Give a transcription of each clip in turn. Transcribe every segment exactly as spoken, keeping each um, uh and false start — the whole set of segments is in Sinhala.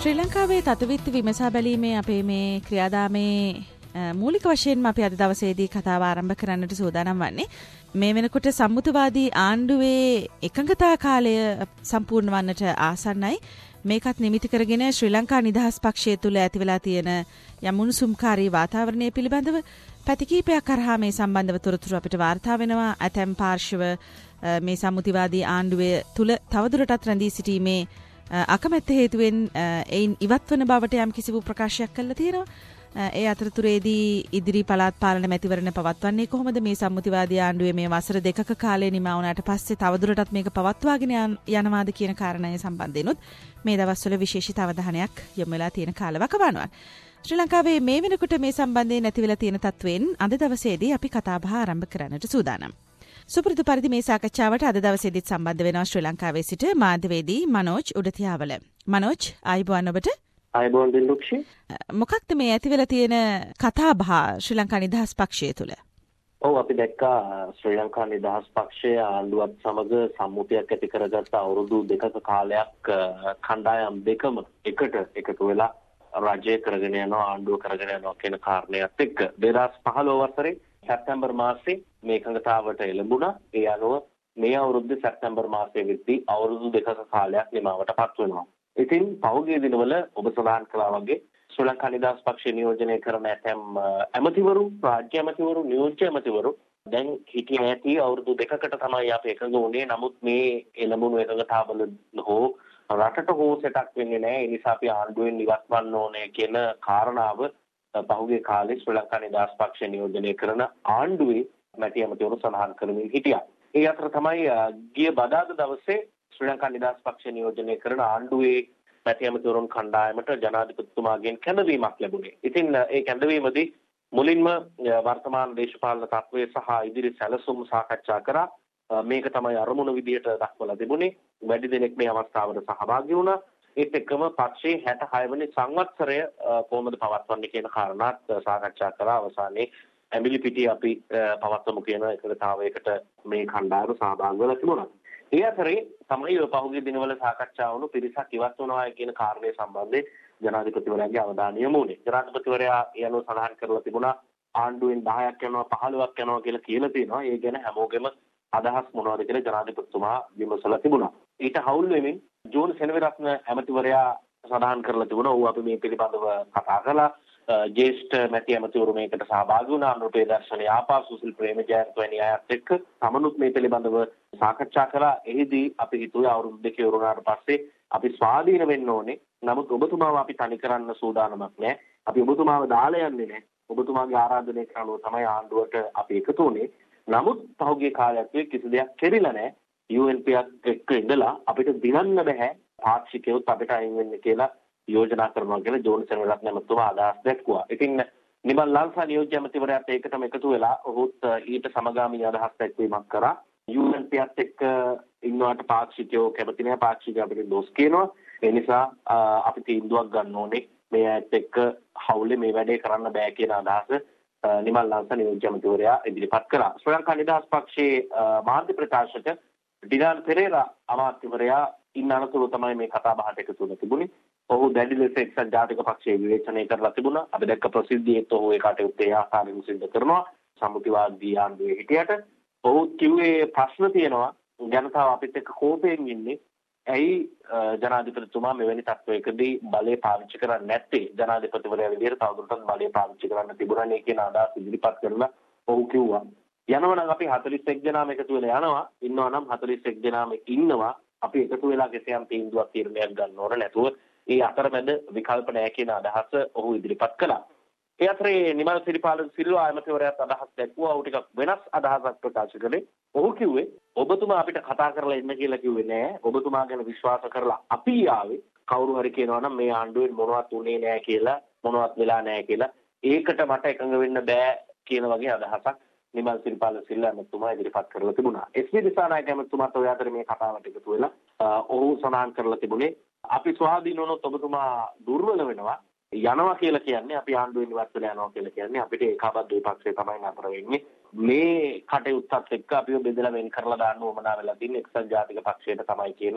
ශ්‍රී ලංකාවේ තත්ත්වවිත්ති විමසා බැලීමේ අපේ මේ ක්‍රියාදාමේ මූලික වශයෙන්ම අපි අද දවසේදී කතාව ආරම්භ කරන්නට සූදානම් වන්නේ මේ වෙනකොට සම්මුතිවාදී ආණ්ඩුවේ එකඟතා කාලය සම්පූර්ණ වන්නට ආසන්නයි. මේකත් නිමිති කරගෙන ශ්‍රී ලංකා නිදහස් පක්ෂය තුළ ඇති වෙලා තියෙන යම් උණුසුම්කාරී වාතාවරණය පිළිබඳව පැති කිහිපයක් කරහා මේ සම්බන්ධව තොරතුරු අපිට වාර්තා වෙනවා. ඇතැම් පාර්ශව මේ සම්මුතිවාදී ආණ්ඩුවේ තුළ තවදුරටත් රැඳී සිටීමේ අකමැත්ත හේතුවෙන් එයින් ඉවත් වන බවට යම් කිසි වූ ප්‍රකාශයක් කළා තියෙනවා. ඒ අතරතුරේදී ඉදිරි පළාත් පාලන මැතිවරණ පවත්වන්නේ කොහොමද? මේ සම්මුතිවාදී ආණ්ඩුවේ මේ වසර දෙකක කාලය නිමා වුණාට පස්සේ තවදුරටත් මේක පවත්වාගෙන යනවාද කියන කාරණය සම්බන්ධයෙන්ුත් මේ දවස්වල විශේෂිත අවධානයක් යොමු වෙලා තියෙන කාලවකවානුවක්. ශ්‍රී ලංකාවේ මේ වෙනකොට මේ සම්බන්ධයෙන් නැති වෙලා තියෙන තත්වෙන් අද දවසේදී අපි කතාබහ ආරම්භ කරන්නට සූදානම්. සුපුරුදු පරිදි මේ සාකච්ඡාවට අද දවසේදීත් සම්බන්ධ වෙනවා ශ්‍රී ලංකාවේ සිට මාධ්‍යවේදී මනෝජ් උඩතියාවල. මනෝජ්, ආයුබෝවන් ඔබට. ආයුබෝවන් දිල්ලුක්ෂි. මොකක්ද මේ ඇති වෙලා තියෙන කතාබහ ශ්‍රී ලංකා නිදහස් පක්ෂය තුළ? ඔව්, අපි දැක්කා ශ්‍රී ලංකා නිදහස් පක්ෂය ආණ්ඩුවත් සමග සම්මුතියක් ඇති කරගත්ත අවුරුදු දෙකක කාලයක් කණ්ඩායම් දෙකම එකට එකතු වෙලා රජය කරගෙන යනවා, ආණ්ඩුව කරගෙන යනවා කියන කාරණයක් එක්ක දෙදාස් පහළොව වසරේ සැප්තැම්බර් මාසයේ මේ එකඟතාවට එළඹුණා. ඒ අනුව මේ අවුරුද්දේ සැප්තැම්බර් මාසයේ වෙද්දී අවුරුදු දෙකක කාලයක් නිමවට පත් වෙනවා. ඉතින් පහුගිය දිනවල ඔබ සඳහන් කළා වගේ ශ්‍රී ලංකා නිදහස් පක්ෂය නියෝජනය කරන ඇතැම් ඇමතිවරු, රාජ්‍ය ඇමතිවරු, නියෝජ්‍ය ඇමතිවරු දැන් හිටියේ නැති අවුරුදු දෙකකට තමයි අපි එකඟ වුණේ. නමුත් මේ එළඹුණු එකඟතාවල හෝ රටට හෝ සෙටක් වෙන්නේ නැහැ. ඒ නිසා අපි ආණ්ඩුවෙන් ඉවත් වන්න ඕනේ කියන කාරණාව පහුගිය කාලේ ශ්‍රී ලංකා නිදහස් පක්ෂය නියෝජනය කරන ආණ්ඩුවේ මැති ඇමතිවරු සඳහන් කරමින් හිටියා. ඒ අතර තමයි ගිය බදාදා දවසේ ශ්‍රී ලංකා නිදහස් පක්ෂය නියෝජනය කරන ආණ්ඩුවේ මැති ඇමතිවරුන් කණ්ඩායමට ජනාධිපතිතුමාගෙන් කැඳවීමක් ලැබුණේ. ඉතින් ඒ කැඳවීමදී මුලින්ම වර්තමාන දේශපාලන තත්ත්වය සහ ඉදිරි සැලසුම් සාකච්ඡා කරා. මේක තමයි අරමුණ විදියට දක්වලා තිබුණේ. වැඩි දෙනෙක් මේ අවස්ථාවට සහභාගී වුණා. ඒත් එක්කම පක්ෂයේ හැට හය වෙනි සංවත්සරය කොහොමද පවත්වන්නේ කියන කාරණාත් සාකච්ඡා කරා. අවසානයේ ඇඹිලි පිටිය අපි පවත්වමු කියන එකතාවයකට මේ කණ්ඩායම සහභාගී වෙලා තිබුණා. ඒ අතරේ තමයි පහුගිය දිනවල සාකච්ඡා වුණු පිරිසක් ඉවත් වුණා කියන කාරණය සම්බන්ධයෙන් ජනාධිපතිවරයාගේ අවධානය යොමු වුණේ. ජනාධිපතිවරයා ඒ අනුව සඳහන් කරලා තිබුණා ආණ්ඩුවෙන් දහයක් යනවා පහළොවක් යනවා කියලා කියලා තියෙනවා. ඒ ගැන හැමෝගෙම අදහස් මොනවද කියලා ජනාධිපතිතුමා විමසලා තිබුණා. ඊට හවුල් වෙමින් ජෝන් සෙනවිරත්න ඇමතිවරයා සඳහන් කරලා තිබුණා ඔව් අපි මේ පිළිබඳව කතා කළා. ජේෂ්ඨ මැති ඇමතිවරු මේකට සහභාගී වුණා. අනුරපේ දර්ශනය ආපා සුසිල් ප්‍රේමජයන්ත වැනි අයත් එක්ක සමනුත් මේ පිළිබඳව සාකච්ඡා කළා. එහිදී අපි හිතුවේ අවුරුදු දෙකේ වරුණාට පස්සේ අපි ස්වාධීන වෙන්න ඕනේ. නමුත් ඔබතුමාව අපි තනි කරන්න සූදානමක් නැහැ. අපි ඔබතුමාව දාලා යන්නේ නැහැ. ඔබතුමාගේ ආරාධනය කරනවා තමයි ආණ්ඩුවට අපි එකතු වුණේ. නමුත් පහුගිය කාලයක් කිසි දෙයක් කෙරිලා නැහැ. යූ එන් පී එක්ක ඉඳලා අපිට දිනන්න බෑ පාක්ෂිකයොත් අපිට අයින් වෙන්න කියලා යෝජනා කරනවා කියලා ජෝන් සෙනවිරත්න ඇමතුමා අදහස් දැක්වුවා. ඉතින් නිමල් ලාල්සා නියෝජ්‍ය ඇමතිවරයාත් ඒකටම එකතු වෙලා ඔහුත් ඊට සමගාමී අදහස් දැක්වීමක් කරා. යූ එන් පී එක්ක ඉන්නවට පාක්ෂිකයෝ කැමති නැහැ. පාක්ෂිකයෝ අපිට දොස් කියනවා. ඒ නිසා අපි තීන්දුවක් ගන්න ඕනේ. මේ ඇත් එක්ක හවුලේ මේ වැඩේ කරන්න බෑ කියන අදහස නිමල් ලාල්සා නියෝජ්‍ය ඇමතිවරයා ඉදිරිපත් කළා. ශ්‍රී ලංකා නිදහස් පක්ෂයේ මාධ්‍ය ප්‍රකාශක ඩිලාන් පෙරේරා අමාත්‍යවරයා ඉන්න අනතුරු තමයි මේ කතා බහට එකතු වෙලා තිබුණේ. ඔහු දැඩි ලෙස එක්සත් ජාතික පක්ෂයේ විවේචනය කරලා තිබුණා. අපි දැක්ක ප්‍රසිද්ධියේත් ඔහු ඒ කටයුත්තේ ආකාරයෙන් සිද්ධ කරනවා. සම්මුතිවාදී ආණ්ඩුවේ හිටියට ඔහු කිව්වේ ප්‍රශ්න තියෙනවා. ජනතාව අපිත් එක්ක කෝපයෙන් ඉන්නේ. ඇයි ජනාධිපතිතුමා මෙවැනි තත්ත්වයකදී බලය පාවිච්චි කරන්නේ නැත්තේ? ජනාධිපතිවරයා විදිහට තවදුරටත් බලය පාවිච්චි කරන්න තිබුණානේ කියන අදහස් ඉදිරිපත් කරලා ඔහු කිව්වා. යනවා නම් අපි හතළිස් එක් දෙනාම එකතු වෙලා යනවා. ඉන්නවා නම් හතළිස් එක් දෙනාම ඉන්නවා. අපි එකතු වෙලා කිසියම් තීන්දුවක් තීරණයක් ගන්න ඕන නැතුව ඒ අතරමැද විකල්ප නැහැ කියන අදහස ඔහු ඉදිරිපත් කළා. ඒ අතරේ නිමල් සිරිපාල සිල්වා ඇමතිවරයාත් අදහස් දැක්වුවා. ඔහු ටිකක් වෙනස් අදහසක් ප්‍රකාශ කළේ. ඔහු කිව්වේ ඔබතුමා අපිට කතා කරලා ඉන්න කියලා කිව්වේ නෑ. ඔබතුමා ගැන විශ්වාස කරලා අපි ආවේ. කවුරු හරි කියනවා නම් මේ ආණ්ඩුවෙන් මොනවත් උනේ නෑ කියලා, මොනවත් වෙලා නෑ කියලා, ඒකට මට එකඟ වෙන්න බෑ කියන වගේ අදහසක් නිමල් සිරිපාල සිල්වා ඇමතුමා ඉදිරිපත් කරලා තිබුණා. එස් වී දිසානායක ඇමතුමාත් ඔය අතර මේ කතාවට එකතු වෙලා ඔහු සඳහන් කරලා තිබුණේ අපි ස්වාධීන වුණොත් ඔබතුමා දුර්වල වෙනවා. යනවා කියලා කියන්නේ අපි ආණ්ඩුවෙන් ඉවත් වෙලා යනවා කියලා කියන්නේ අපිට ඒකාබද්ධ විපක්ෂය තමයි නතර වෙන්නේ. මේ කටයුත්තත් එක්ක අපිව බෙදලා වෙන් කරලා දාන්න උවමනා වෙලා තියෙන එක්සත් ජාතික පක්ෂයට තමයි කියන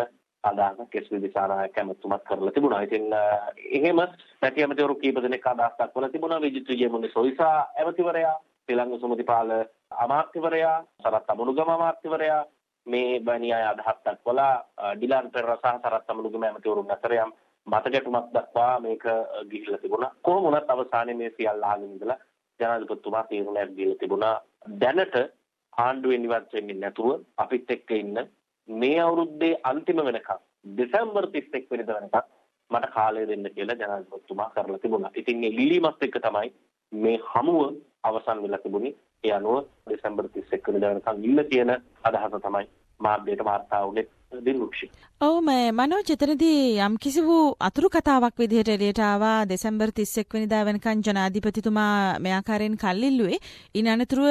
අදහසක් එස්.වී. දිසානායක ඇමතුමත් කරලා තිබුණා. ඉතින් එහෙම පැති ඇමතිවරු කීප දෙනෙක් අදහස් දක්වලා තිබුණා. විජිත් විජයමුණි සොයිසා ඇමතිවරයා, තිලංග සුමතිපාල අමාත්‍යවරයා, සරත් අමුණුගම අමාත්‍යවරයා මේ වැනි අය අදහස් දක්වලා ඩිලාන් පෙරේරා සහ සරත් අමුණුගම ඇමතිවරුන් අතර යම් මතගැටුමක් දක්වා මේක ගිහිල්ලා තිබුණා. කොහොම වුණත් අවසානයේ මේ සියල්ල අහගෙන ඉඳලා ජනාධිපතිතුමා තීරණයක් දීලා තිබුණා. දැනට ආණ්ඩුවෙන් ඉවත් වෙන්නේ නැතුව අපිත් එක්ක ඉන්න මේ අවුරුද්දේ අන්තිම වෙනකම් දෙසැම්බර් තිස් එක් වෙනිදා වෙනකම් මට කාලය දෙන්න කියලා ජනාධිපතිතුමා කරලා තිබුණා. ඉතින් මේ ඉල්ලීමත් එක්ක තමයි මේ හමුව අවසන් වෙලා තිබුණේ. ඒ අනුව දෙසැම්බර් තිස් එක් වෙනිදා වෙනකම් ඉන්න තියෙන අදහස තමයි මාධ්‍යයට වාර්තා වුණේ දිනුක්ෂි. ඔව් මම මනෝජ් එතනදී යම් කිසි වූ අතුරු කතාවක් විදිහට එළියට ආවා දෙසැම්බර් තිස් එක් වෙනිදා වෙනකන් ජනාධිපතිතුමා මේ ආකාරයෙන් කල්ලිල්ලුවේ. ඉන් අනතුරුව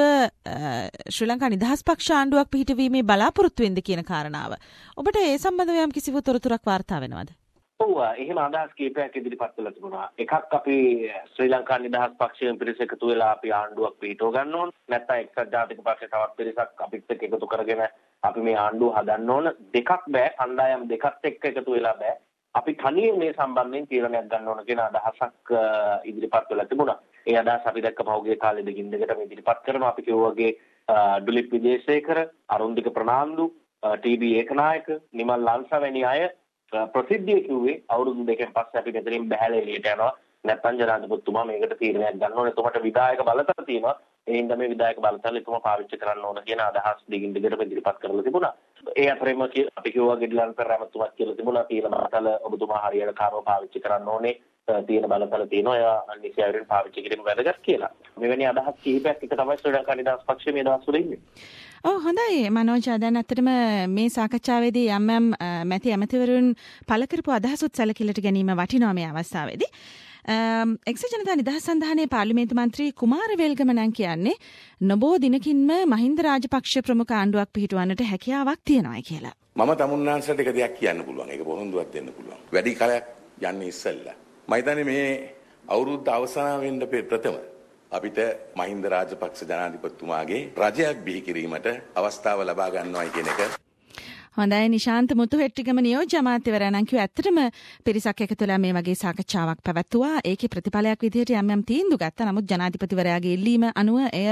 ශ්‍රී ලංකා නිදහස් පක්ෂ ආණ්ඩුවක් පිහිටවීමේ බලාපොරොත්තු වෙන්ද කියන කාරණාව. ඔබට ඒ සම්බන්ධව යම් කිසි වූ තොරතුරක් වාර්තා වෙනවද? ඔව් එහෙම අදහස් කීපයක් ඉදිරිපත් වෙලා තිබුණා. එකක් අපි ශ්‍රී ලංකා නිදහස් පක්ෂයෙන් පිරිස එකතු වෙලා අපි ආණ්ඩුවක් පිහිටව ගන්න ඕන. නැත්නම් එක්සත් ජාතික පක්ෂේ තවත් පිරිසක් අපිත් එක්ක එකතු කරගෙන අපි මේ ආණ්ඩුව හදන්න ඕන. දෙකක් බෑ. කණ්ඩායම් දෙකත් එක්ක එකතු වෙලා බෑ. අපි තනියෙන් මේ සම්බන්ධයෙන් තීරණයක් ගන්න ඕන කියන අදහසක් ඉදිරිපත් වෙලා තිබුණා. ඒ අදහස අපි දැක්ක පහුගිය කාලේ දෙකින් දෙකට මේ ඉදිරිපත් කරනවා. අපි කිව්වා වගේ ඩුලිප් විජේසේකර, අරුන්දික ප්‍රනාන්දු, ටී.බී. ඒකනායක, නිමල් ලංසා වැනි අය ප්‍රසිද්ධිය කිව්වේ අවුරුදු දෙකෙන් පස්සේ අපි මෙතනින් බැහැලා එළියට යනවා. නැත්නම් ජනාධිපතිතුමා මේකට තීරණයක් ගන්න ඕනේ. එතකොට විධායක බලතල තියෙනවා. ඒ හින්දා මේ විධායක බලතල එතුමා පාවිච්චි කරන්න ඕන කියන අදහස් දිගින් දිගටම ඉදිරිපත් කරලා තිබුණා. ඒ අතරෙම අපි කිව්වා ගෙඩිලන් පෙරේරාමතුමත් කියලා තිබුණා තීරණ බලතල ඔබතුමා හරියට කාර්යව පාවිච්චි කරන්න ඕනේ. තීරණ බලතල තියෙනවා. ඒවා නිසියවරෙන් පාවිච්චි කිරීම වැදගත් කියලා. මෙවැනි අදහස් කිහිපයක් එක තමයි ශ්‍රී ලංකා නිදහස් පක්ෂය මේ දවස්වල ඉන්නේ. ඔව් හොඳයි මනෝජ් දැන් ඇත්තටම මේ සාකච්ඡාවේදී යම් යම් මැති ඇමතිවරුන් පළ කරපු අදහසුත් සැලකිල්ලට ගැනීම වටිනවා මේ අවස්ථාවේදී. එක්සත් ජනතා නිදහස් සන්ධානයේ පාර්ලිමේන්තු මන්ත්‍රී කුමාර වේල්ගමනන් කියන්නේ නොබෝ දිනකින්ම මහින්ද රාජපක්ෂ ප්‍රමුඛ ආණ්ඩුවක් පිහිටවන්නට හැකියාවක් තියෙනවා කියලා. මම තමුන්නාන්සට එක දෙයක් කියන්න පුළුවන්. ඒක පොරොන්දුවක් දෙන්න පුළුවන්. වැඩි කාලයක් යන්නේ ඉස්සෙල්ලා. මම හිතන්නේ මේ අවුරුද්ද අවසන් වෙන්න ප්‍රථම අපිට මහින්ද රාජපක්ෂ ජනාධිපතිතුමාගේ රජයක් බිහි කිරීමට අවස්ථාව ලබා ගන්නවායි කියන එක. හොඳයි නිශාන්ත මුතුහෙට්ටිගම නියෝජ්‍ය අමාත්‍යවරයාණන් කිව්ව ඇත්තටම පිරිසක් එකතු වෙලා මේ වගේ සාකච්ඡාවක් පැවැත්වුවා. ඒකේ ප්‍රතිඵලයක් විදිහට යම් යම් තීන්දුව ගත්තා. නමුත් ජනාධිපතිවරයාගේ ඉල්ලීම අනුව එය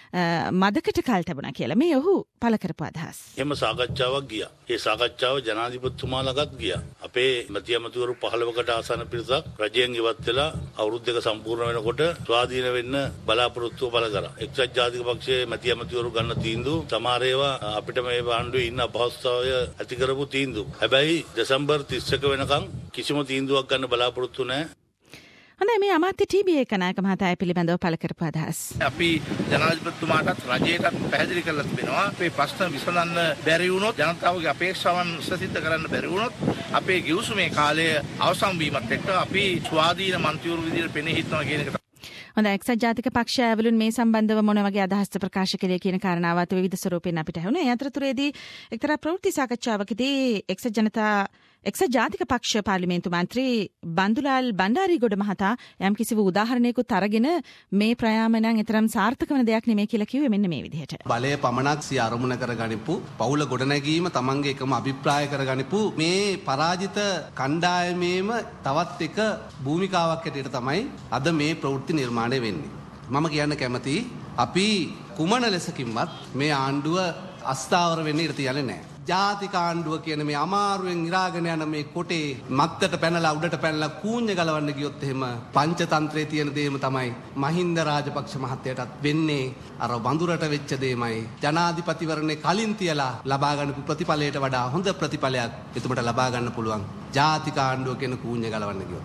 මදකට කල් තිබුණා කියලා මේ ඔහු පළ කරපු අදහස්. එම සාකච්ඡාවක් ගියා. ඒ සාකච්ඡාව ජනාධිපතිතුමා ළඟත් ගියා. අපේ මැති ඇමතිවරු පහළොවකට ආසන්න පිරිසක් රජයෙන් ඉවත් වෙලා අවුරුදු දෙක සම්පූර්ණ වෙනකොට ස්වාධීන වෙන්න බලාපොරොත්තුව පළ කරා. එක්සත් ජාතික පක්ෂයේ මැති ඇමතිවරු ගන්න තීන්දුව සමහර ඒවා අපිට මේ ආණ්ඩුවේ ඉන්න අපහසුතාවය ඇති කරපු තීන්දුව. හැබැයි දෙසැම්බර් තිස් එක වෙනකම් කිසිම තීන්දුවක් ගන්න බලාපොරොත්තු නැහැ. හොඳයි මේ අමාත්‍ය ටී.බී. ඒකනායක මහතා පිළිබඳව පළ කරපු අදහස්. අපි ජනාධිපතිතුමාටත් රජයටත් පැහැදිලි කරලා තිබෙනවා. අපේ ප්‍රශ්න විසඳන්න බැරි වුණොත් ජනතාවගේ අපේක්ෂාවන් සිද්ධ කරන්න බැරි වුණොත් අපේ ගිවිසුමේ කාලය අවසන් වීමත් එක්ක අපි ස්වාධීන මන්ත්‍රීවරු විදිහට පෙනී හිටනවා කියන එක. හොඳයි එක්සත් ජාතික පක්ෂය ඇවලුන් මේ සම්බන්ධව මොන වගේ අදහස් ප්‍රකාශ කළේ කියන කාරණාවත් විවිධ ස්වරූපෙන් අපිට ඇහුණා. ඒ අතරතුරේදී එක්තරා ප්‍රවෘත්ති සාකච්ඡාවකදී එක්සත් ජනතා එක්සත් ජාතික පක්ෂ පාර්ලිමේන්තු මන්ත්‍රී බන්දුලාල් බණ්ඩාරිගොඩ මහතා යම් කිසි වූ උදාහරණයකුත් අරගෙන මේ ප්‍රයාමනන් එතරම් සාර්ථක වන දෙයක් නෙමෙයි කියලා කිව්වේ මෙන්න මේ විදිහට. බලය පමණක් සිය අරමුණ කරගනිපු පවුල ගොඩනැගීම තමන්ගේ එකම අභිප්‍රාය කරගනිපු මේ පරාජිත කණ්ඩායමේම තවත් එක භූමිකාවක් හැටියට තමයි අද මේ ප්‍රවෘත්ති නිර්මාණය වෙන්නේ. මම කියන්න කැමති අපි කුමන ලෙසකින්වත් මේ ආණ්ඩුව අස්ථාවර වෙන්න ඉඩ තියන්නේ නැහැ. ජාතික ආණ්ඩුව කියන මේ අමාරුවෙන් ඉරාගෙන යන මේ කොටේ මත්තට පැනලා උඩට පැනලා කූඤ්ඤ ගලවන්න ගියොත් එහෙම පංචතන්ත්‍රයේ තියෙන දේම තමයි මහින්ද රාජපක්ෂ මහත්තයාටත් වෙන්නේ අර වඳුරට වෙච්ච දේමයි. ජනාධිපතිවරණේ කලින් තියලා ලබා ගන්න ප්‍රතිඵලයට වඩා හොඳ ප්‍රතිඵලයක් එතුමට ලබා ගන්න පුළුවන්. ජාතික ආණ්ඩුව කියන කූඤ්ඤ ගලවන්න ගියොත්.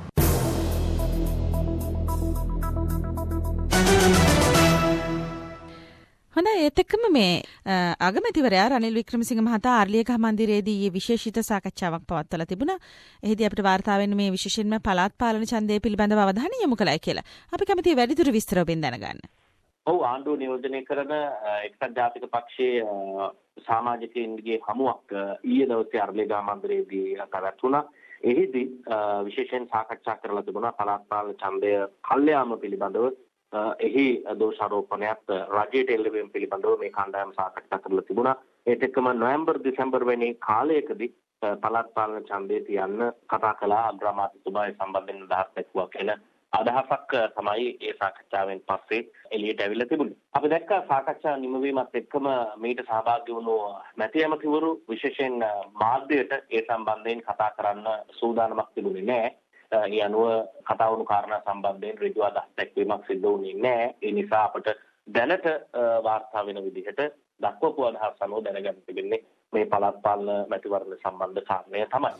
හොඳයි ඒත් එක්කම මේ අගමැතිවරයා රනිල් වික්‍රමසිංහ මහතා ආර්ලියගහ මන්දිරයේදී ඊයේ විශේෂිත සාකච්ඡාවක් පවත්වලා තිබුණා. එහිදී අපිට වාර්තා වෙන්නේ මේ විශේෂයෙන්ම පළාත් පාලන ඡන්දය පිළිබඳව අවධානය යොමු කළයි කියලා. අපි කැමතියි වැඩිදුර විස්තර ඔබෙන් දැනගන්න. ඔව් ආණ්ඩුව නියෝජනය කරන එක්සත් ජාතික පක්ෂයේ සමාජිකයින්ගේ හමුවක් ඊයේ දවසේ ආර්ලියගහ මන්දිරයේදී පැවැත්වුණා. එහිදී විශේෂයෙන් සාකච්ඡා කරලා තිබුණා පළාත් පාලන ඡන්දය කල්යාම පිළිබඳව. එහි දෝෂාරෝපණයත් රජයට එල්ලවීම පිළිබඳව මේ කණ්ඩායම සාකච්ඡා කරලා තිබුණා. ඒත් එක්කම නොවැම්බර් දෙසැම්බර් වැනි කාලයකදී පළාත් පාලන ඡන්දය තියන්න කතා කළා අග්‍රාමාත්‍යතුමා ඒ සම්බන්ධයෙන් අදහස් දක්වුවා කියලා අදහසක් තමයි ඒ සාකච්ඡාවෙන් පස්සේ එළියට ඇවිල්ලා තිබුණේ. අපි දැක්කා සාකච්ඡා නිමවීමත් එක්කම මීට සහභාගී වුණු මැති ඇමතිවරු විශේෂයෙන් මාධ්‍යයට ඒ සම්බන්ධයෙන් කතා කරන්න සූදානමක් තිබුණේ නැහැ. ඒ අනුව කතා වුණු කාරණා සම්බන්ධයෙන් ඍජු අදහස් දැක්වීමක් සිදු වුණේ නැහැ. ඒ නිසා අපට දැනට වාර්තා වෙන විදිහට දක්වපු අදහස් අනුව දැනගන්න තිබෙන්නේ මේ පළාත් පාලන මැතිවරණ සම්බන්ධ කාරණය තමයි.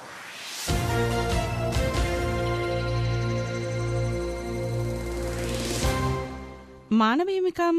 මානව හිමිකම්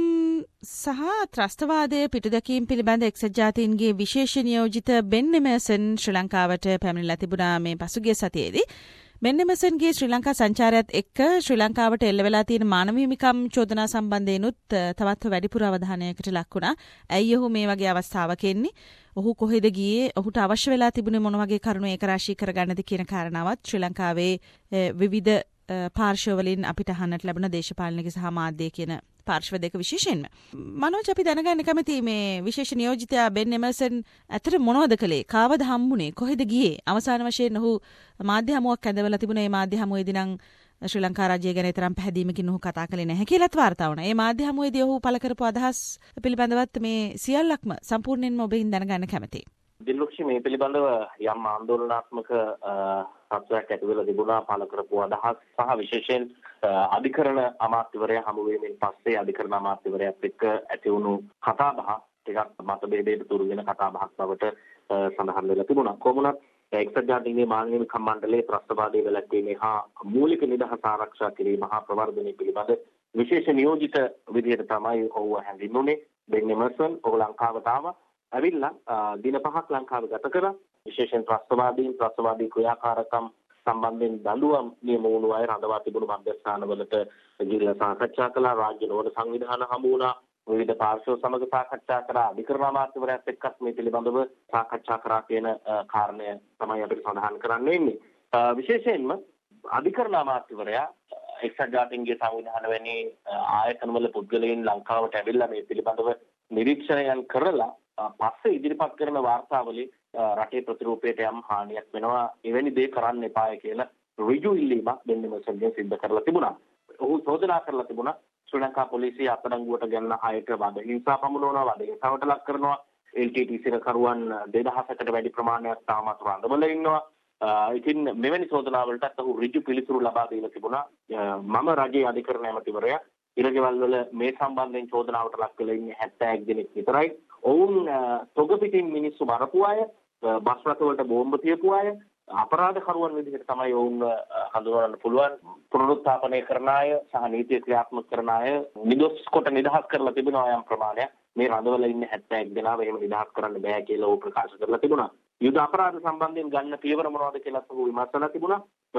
සහ ත්‍රස්තවාදය පිටුදැකීම් පිළිබඳ එක්සත් ජාතීන්ගේ විශේෂ නියෝජිත බෙන් එමර්සන් ශ්‍රී ලංකාවට පැමිණිලා තිබුණා මේ පසුගිය සතියේදී. බෙන් එමර්සන්ගේ ශ්‍රී ලංකා සංචාරයත් එක්ක ශ්‍රී ලංකාවට එල්ල වෙලා තියෙන මානව හිමිකම් චෝදනා සම්බන්ධයෙන්ුත් තවත් වැඩිපුර අවධානයකට ලක් වුණා. ඇයි ඔහු මේ වගේ අවස්ථාවක එන්නේ? ඔහු කොහෙද ගියේ? ඔහුට අවශ්‍ය වෙලා තිබුණේ මොන වගේ කරුණු ඒක රාශී කරගන්නද කියන කාරණාවත් ශ්‍රී ලංකාවේ විවිධ පාර්ශවවලින් අපිට අහන්නට ලැබුණ දේශපාලනික සහ මාධ්‍ය කියන පාර්ශව දෙක විශේෂයෙන්ම. මනෝජ් අපි දැනගන්න කැමති මේ විශේෂ නියෝජිතයා බෙන් එමර්සන් ඇතර මොනවද කළේ? කාවද හම්බුනේ? කොහෙද ගියේ? අවසාන වශයෙන් ඔහු මාධ්‍ය හමුවක් ඇඳවලා තිබුණා. මේ මාධ්‍ය හමුවේදී නම් ශ්‍රී ලංකා රාජ්‍යය ගැන තරම් පැහැදීමකින් ඔහු කතා කළේ නැහැ කියලාත් වාර්තා වුණා. මේ මාධ්‍ය හමුවේදී ඔහු පළ කරපු අදහස් පිළිබඳවත් මේ සියල්ලක්ම සම්පූර්ණයෙන්ම ඔබෙන් දැනගන්න කැමතියි. දිල්ලුක්ෂි මේ පිළිබඳව යම් ආందోලනාත්මක තත්ත්වයක් ඇති වෙලා තිබුණා පළ කරපු අදහස් සහ විශේෂයෙන් අධිකරණ අමාත්‍යවරයා හමු වීමෙන් පස්සේ අධිකරණ අමාත්‍යවරයාත් එක්ක ඇති වුණු කතාබහ ටිකක් මතභේදයට තුරු වෙන කතාබහක් බවට සඳහන් වෙලා තිබුණා. කොහොමුණත් එක්සත් ජාතීන්ගේ මානව හිමිකම් මණ්ඩලයේ ත්‍රස්තවාදයේ වැළැක්වීමේ හා මූලික නිදහස ආරක්ෂා කිරීම හා ප්‍රවර්ධනය පිළිබඳ විශේෂ නියෝජිත විදිහට තමයි ඔහුව හැඳින්වුනේ. බෙන් එමර්සන් ඔහු ලංකාවට ආවා. ඇවිල්ලා දින පහක් ලංකාව ගත කරා. විශේෂයෙන් ත්‍රස්තවාදීන් ත්‍රස්තවාදී ක්‍රියාකාරකම් සම්බන්ධයෙන් දඬුවම් නියම වුණු අය රඳවා තිබුණු මධ්‍යස්ථානවලට ගිහිල්ලා සාකච්ඡා කළා. රාජ්‍ය නෝන සංවිධාන හමු වුණා. විවිධ පාර්ශ්ව සමග සාකච්ඡා කරා. අධිකරණ අමාත්‍යවරයාත් එක්කත් මේ පිළිබඳව සාකච්ඡා කරා කියන කාරණය තමයි අපිට සඳහන් කරන්න වෙන්නේ. විශේෂයෙන්ම අධිකරණ අමාත්‍යවරයා එක්සත් ජාතීන්ගේ සංවිධාන වැනි ආයතනවල පුද්ගලයන් ලංකාවට ඇවිල්ලා මේ පිළිබඳව නිරීක්ෂණයන් කරලා පස්සේ ඉදිරිපත් කරන වාර්තාවලින් රටේ ප්‍රතිරූපයට යම් හානියක් වෙනවා. එවැනි දේ කරන්න එපාය කියලා ඍජු ඉල්ලීමක් බෙන් එමර්සන්ගෙන් සිද්ධ කරලා තිබුණා. ඔහු චෝදනා කරලා තිබුණා ශ්‍රී ලංකා පොලිසිය අත්අඩංගුවට ගන්න අයට වද හිංසා පමුණවනවා, වද හිංසාවට ලක් කරනවා. එල් ටී ටී සී කරුවන් දෙදහසකට වැඩි ප්‍රමාණයක් තාමත් රඳවල ඉන්නවා. ඉතින් මෙවැනි චෝදනා වලට ඔහු ඍජු පිළිතුරු ලබා දීලා තිබුණා. මම රජයේ අධිකරණ ඇමතිවරයා ඉරගෙවල් වල මේ සම්බන්ධයෙන් චෝදනාවට ලක් වෙලා ඉන්නේ හැත්තෑ එක් දෙනෙක් විතරයි. ඔවුන් තොග පිටින් මිනිස්සු මරපු අය, බස් රථවලට බෝම්බ තියපු අය, අපරාධකරුවන් විදිහට තමයි ඔවුන් හඳුනගන්න පුළුවන්. පුනරුත්ථාපනය කරන අය සහ නීතිය ක්‍රියාත්මක කරන අය නිදොස් කොට නිදහස් කරලා තිබෙනවා යම් ප්‍රමාණයක්. මේ රඳවල ඉන්න හැත්තෑ එක් දෙනාව එහෙම නිදහස් කරන්න බෑ කියලා ඔහු ප්‍රකාශ කරලා තිබුණා. යුද අපරාධ සම්බන්ධයෙන් ගන්න පියවර මොනවද කියලා ඔහු විමසලා තිබුණා.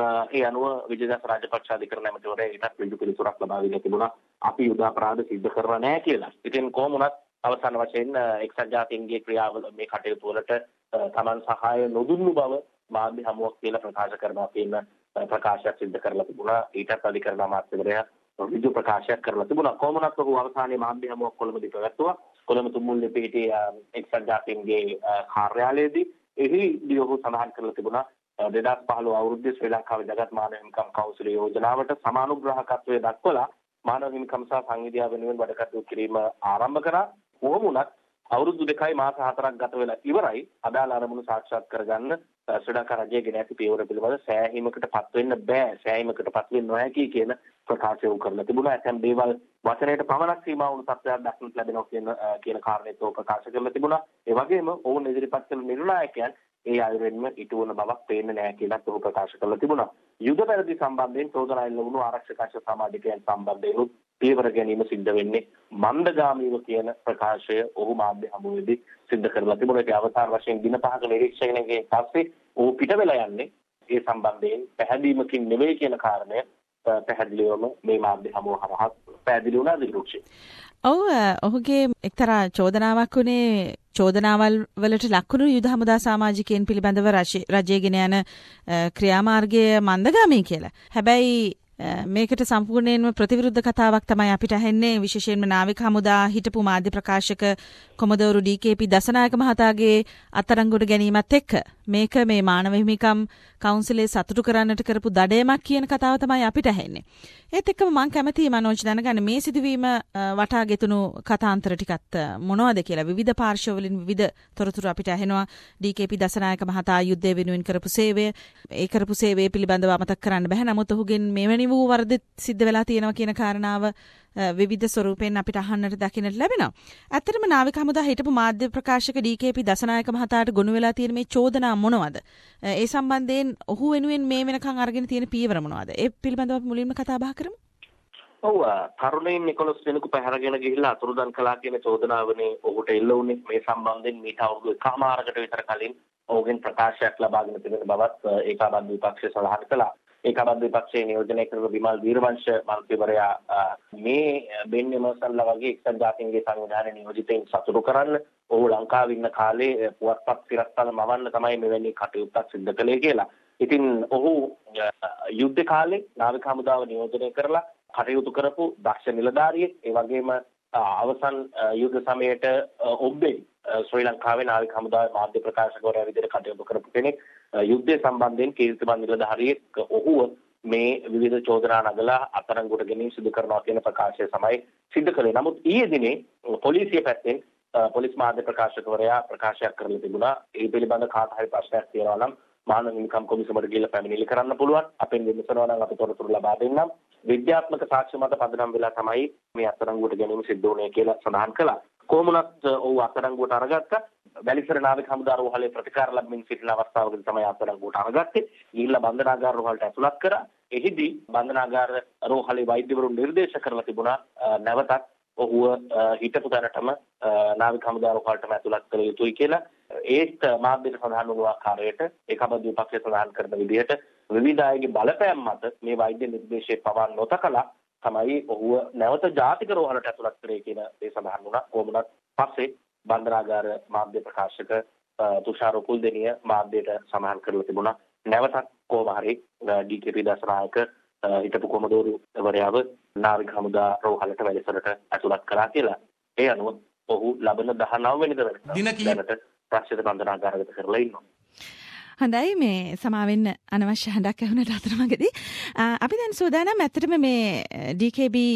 ඒ අනුව විජේදාස රාජපක්ෂ අධිකරණ ඇමතිවරයා ඊටත් ඍජු පිළිතුරක් ලබා දීලා තිබුණා. අපි යුද අපරාධ සිද්ධ කරලා නැහැ කියලා. ඉතින් කොහොම වුණත් අවසාන වශයෙන් එක්සත් ජාතීන්ගේ ක්‍රියාවල මේ කටයුතු වලට තමන් සහාය නොදුන්නු බව මාධ්‍ය හමුවක් කියලා ප්‍රකාශ කරනවා කියන ප්‍රකාශයක් සිද්ධ කරලා තිබුණා. ඊටත් අධිකරණ අමාත්‍යවරයා ඍජු ප්‍රකාශයක් කරලා තිබුණා. කොහොමනත් ඔහු අවසානයේ මාධ්‍ය හමුවක් කොළඹදී පැවැත්වුවා. කොළඹ තුමුල්ලේ පිහිටි එක්සත් ජාතීන්ගේ කාර්යාලයේදී එහිදී ඔහු සඳහන් කරලා තිබුණා දෙදාස් පහළොව අවුරුද්දේ ශ්‍රී ලංකාවේ ජගත් මානව හිමිකම් කවුන්සිල යෝජනාවට සමානුග්‍රාහකත්වයේ දක්වලා මානව හිමිකම් සහ සංවිධානය වෙනුවෙන් වැඩ කටයුතු කිරීම ආරම්භ කරා. කොහොම වුණත් අවුරුදු දෙකයි මාස හතරක් ගත වෙලා ඉවරයි. අදාළ අරමුණු සාක්ෂාත් කරගන්න ශ්‍රී ලංකා රජයේ ගෙන ඇති පියවර පිළිබඳ සෑහීමකට පත් වෙන්න බෑ. සෑහීමකට පත් වෙන්න නොහැකි කියන ප්‍රකාශය වු කරලා තිබුණා. ඇතැම් දේවල් වචනයට පමණක් සීමා වුණු තත්ත්වයක් දක්නට ලැබෙනවා කියන කියන කාරණේත් ඔහු ප්‍රකාශ කරලා තිබුණා. ඒ වගේම ඔවුන් ඉදිරිපත් කළ නිර්ණායකයන් ඒ අයුරින්ම ඉටු වන බවක් පේන්නේ නැහැ කියලාත් ඔහු ප්‍රකාශ කරලා තිබුණා. යුද පැරදි සම්බන්ධයෙන් චෝදනා එල්ල වුණු ආරක්ෂක අංශ සමාජිකයන් සම්බන්ධයෙන් පියවර ගැනීම සිද්ධ වෙන්නේ මන්දගාමීව කියන ප්‍රකාශය ඔහු මාධ්‍ය හමුවේදී සිද්ධ කරලා තිබුණා. ඒ අවතාර වශයෙන් දින පහක නිරීක්ෂණයකින් පස්සේ ඔහු පිට වෙලා යන්නේ ඒ සම්බන්ධයෙන් පැහැදීමකින් නෙවෙයි කියන කාරණය පැහැදිලිවම මේ මාධ්‍ය හමුව හරහා පැහැදිලි වුණා දිරුක්ෂි. ඔව් ඔහුගේ එක්තරා චෝදනාවක් උනේ චෝදනාවල් වලට ලක්වුණු යුද හමුදා සමාජිකයන් පිළිබඳව රජයේ ගෙන යන ක්‍රියාමාර්ගය මන්දගාමී කියලා. හැබැයි මේකට සම්පූර්ණයෙන්ම ප්‍රතිවිරුද්ධ කතාවක් තමයි අපිට ඇහෙන්නේ. විශේෂයෙන්ම නාවික හමුදා හිටපු මාධ්‍ය ප්‍රකාශක කොමදෝරු ඩී.කේ.පී. දසනායක මහතාගේ අත්අඩංගුවට ගැනීමත් එක්ක මේක මේ මානව හිමිකම් කවුන්සිලේ සතුටු කරන්නට කරපු දඩයමක් කියන කතාව තමයි අපිට ඇහෙන්නේ. ඒත් එක්කම මම කැමතියි මනෝජ් දැනගන්න මේ සිදුවීම වටා ගෙතුණු කතාන්තර ටිකත් මොනවද කියලා. විවිධ පාර්ශ්ව වලින් විවිධ තොරතුරු අපිට ඇහෙනවා. ඩී.කේ.පී. දසනායක මහතා යුද්ධය වෙනුවෙන් කරපු සේවය, ඒ කරපු සේවය පිළිබඳව අමතක කරන්න බෑ. නමුත් ඔහුගෙන් මෙවැනි වූ වරද සිද්ධ වෙලා තියෙනවා කියන කාරණාව විවිධ ස්වරූපෙන් අපිට අහන්නට දකින්නට ලැබෙනවා. ඇත්තටම නාවික හමුදා හිටපු මාධ්‍ය ප්‍රකාශක ඩී.කේ.පී. දසනායක මහතාට ගොනු වෙලා තියෙන මේ චෝදනා මොනවද? ඒ සම්බන්ධයෙන් ඔහු වෙනුවෙන් මේ වෙනකන් අරගෙන තියෙන පියවර මොනවද? ඒ පිළිබඳව අපි මුලින්ම කතා බහ කරමු. ඔව් තරුණයින් එකොළොස් දෙනෙකු පැහැරගෙන ගිහිල්ලා අතුරුදන් කළා කියන චෝදනාවනේ ඔහුට එල්ල වුණේ. මේ සම්බන්ධයෙන් මීට අවුරුදු එකමාරකට විතර කලින් ඔහුගෙන් ප්‍රකාශයක් ලබාගෙන තිබෙන බවත් ඒකාබද්ධ විපක්ෂය සඳහන් කළා. ඒකාබද්ධ විපක්ෂයේ නියෝජනය කරන විමල් වීරවංශ මන්ත්‍රීවරයා මේ බෙන් එමර්සන්ලා වගේ එක්සත් ජාතීන්ගේ සංවිධානයේ නියෝජිතයින් සතුටු කරන්න ඔහු ලංකාවේ ඉන්න කාලේ පුවත්පත් පිරස්තල මවන්න තමයි මෙවැනි කටයුත්තක් සිදු කළේ කියලා. ඉතින් ඔහු යුද්ධ කාලේ නාවික හමුදාව නියෝජනය කරලා කටයුතු කරපු දක්ෂ නිලධාරියෙක්. ඒ වගේම අවසන් යුද්ධ සමයට ඔබ්බේ ශ්‍රී ලංකාවේ නාවික හමුදාවේ මාධ්‍ය ප්‍රකාශකවරයා විදිහට කටයුතු කරපු කෙනෙක්. යුද්ධය සම්බන්ධයෙන් කීර්තිමත් නිලධාරියෙක් ඔහුව මේ විවිධ චෝදනා නගලා අත්අඩංගුවට ගැනීම සිදු කරනවා කියන ප්‍රකාශය තමයි සිදු කළේ. නමුත් ඊයේ දිනේ පොලිසිය පැත්තෙන් පොලිස් මාධ්‍ය ප්‍රකාශකවරයා ප්‍රකාශයක් කරලා තිබුණා. ඒ පිළිබඳ කාට හරි ප්‍රශ්නයක් තියෙනවා නම් මානව හිමිකම් කොමිසමට ගිහිල්ලා පැමිණිලි කරන්න පුළුවන්. අපෙන් විමසනවා නම් අපි තොරතුරු ලබා දෙන්නම්. විද්‍යාත්මක සාක්ෂි මත පදනම් වෙලා තමයි මේ අත්අඩංගුවට ගැනීම සිද්ධ වුණේ කියලා සඳහන් කළා. කොහොමුණත් ඔහු අත්අඩංගුවට අරගත්තා. වැලිසර නාවික හමුදා රෝහලේ ප්‍රතිකාර ලැබමින් සිටින අවස්ථාවකදී තමයි අත්අඩංගුවට අරගත්තේ. ගිහිල්ලා බන්ධනාගාර රෝහලට ඇතුළත් කරා. එහිදී බන්ධනාගාර රෝහලේ වෛද්‍යවරුන් නිර්දේශ කරලා තිබුණා නැවතත් ඔහුව හිටපු තැනටම නාවික හමුදා රෝහලටම ඇතුළත් කළ යුතුයි කියලා. ඒත් මාධ්‍යට සඳහන් වූ ආකාරයට ඒකාබද්ධ විපක්ෂය සඳහන් කරන විදිහට විවිධ අයගේ බලපෑම් මත මේ වෛද්‍ය නිර්දේශය පවා නොතකලා තමයි ඔහුව නැවත ජාතික රෝහලට ඇතුළත් කරේ කියන දේ සඳහන් වුණා. කොහොමවත් පස්සේ බන්ධනාගාර මාධ්‍ය ප්‍රකාශක තුෂාර කුල්දෙනිය මාධ්‍යට සඳහන් කරලා තිබුණා නැවතත් කොහොම හරි ඩී.කේ.පී. දසනායක හිටපු කොමඩෝරු වරයාව නාවික හමුදා රෝහලට වැලිසරට ඇතුළත් කළා කියලා. ඒ අනුව ඔහු ලබන දහනව වෙනිදා වෙනකන් ප්‍රශ්ිත බන්ධනාගාරගත කරලා ඉන්නවා. හොඳයි මේ සමාවෙන්න අනවශ්‍ය හඬක් ඇහුණට අතරමඟදී අපි දැන් සූදානම් ඇත්තටම මේ ඩී.කේ.පී.